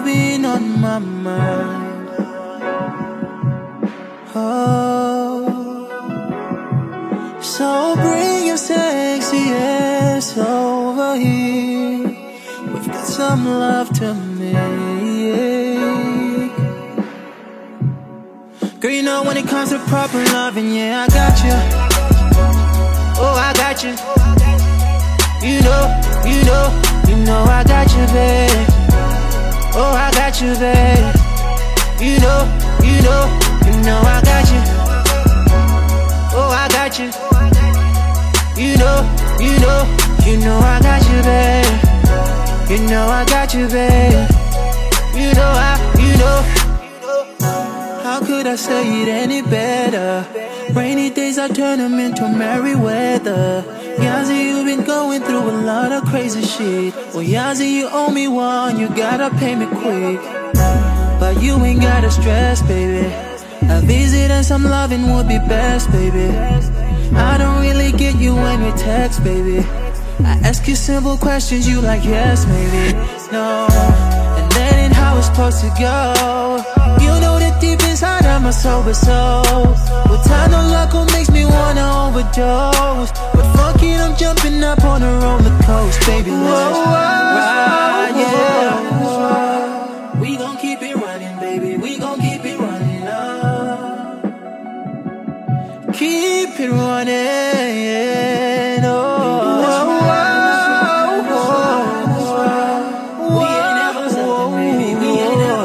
you've been on my mind. Oh, so bring your sexy ass over here. We've got some love to make. Girl, you know when it comes to proper loving, yeah, I got you. Oh, I got you. You know I got you, babe. Oh, I got you, babe. You know I got you. Oh, I got you. You know I got you, babe. You know I got you, babe. You know. How could I say it any better? Rainy days I turn them into merry weather. Yazzie, you've been going through a lot of crazy shit. Well, Yazzie, you owe me one, you gotta pay me quick. But you ain't gotta stress, baby. A visit and some loving would be best, baby. I don't really get you when we text, baby. I ask you simple questions, you like yes, maybe no. And that ain't how it's supposed to go. You know that deep inside I'm a sober soul. With time no luck, what makes me wanna overdose. But fuck it, I'm jumping up on a roller coaster, baby. Let's ride, yeah. We gon' keep it running, baby. We gon' keep it running up. Keep it running, oh. We ain't never stopping, baby. We ain't never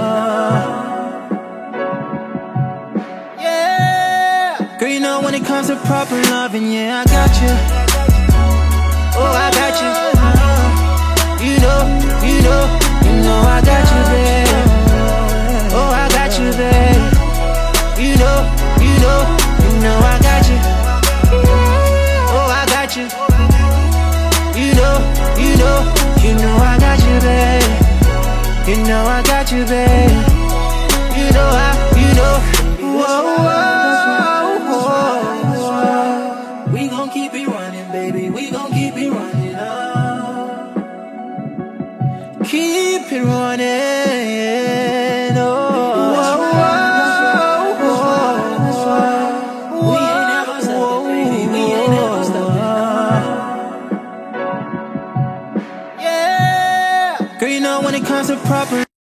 stopping. Yeah. Girl, you know when it comes to proper loving, yeah, I got you. Oh, I got you. You know I got you, babe. Oh, I got you, babe. You know I got you. Oh, I got you. You know I got you, babe. You know I got you, babe. You know. Whoa. We gon' keep it running, baby. We gon' keep it running up. Keep it running, oh. We ain't never stopping, baby. We ain't never stopping. Yeah. Girl, you know when it comes to proper